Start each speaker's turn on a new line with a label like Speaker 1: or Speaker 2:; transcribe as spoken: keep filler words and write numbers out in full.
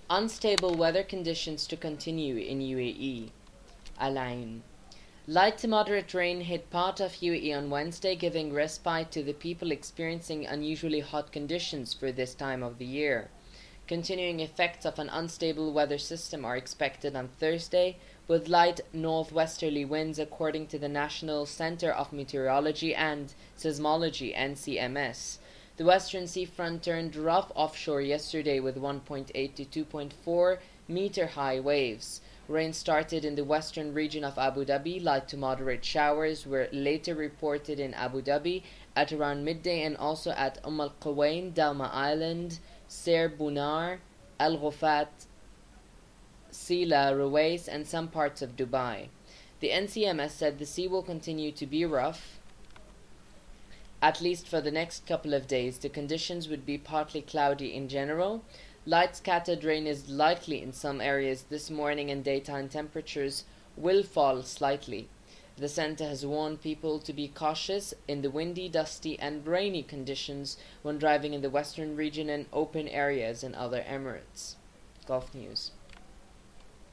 Speaker 1: Unstable weather conditions to continue in U A E. Al Ain. Light to moderate rain hit part of U A E on Wednesday, giving respite to the people experiencing unusually hot conditions for this time of the year. Continuing effects of an unstable weather system are expected on Thursday, with light northwesterly winds according to the National Center of Meteorology and Seismology N C M S. The Western Sea front turned rough offshore yesterday with one point eight to two point four meter high waves. Rain started in the western region of Abu Dhabi. Light to moderate showers were later reported in Abu Dhabi at around midday and also at Umm Al Quwain, Dalma Island, Ser Bunar, Al Ghufat, Sila, Ruwais, and some parts of Dubai. The N C M S said the sea will continue to be rough, at least for the next couple of days. The conditions would be partly cloudy in general. Light scattered rain is likely in some areas this morning, and daytime temperatures will fall slightly. The center has warned people to be cautious in the windy, dusty, and rainy conditions when driving in the western region and open areas in other Emirates. Gulf News.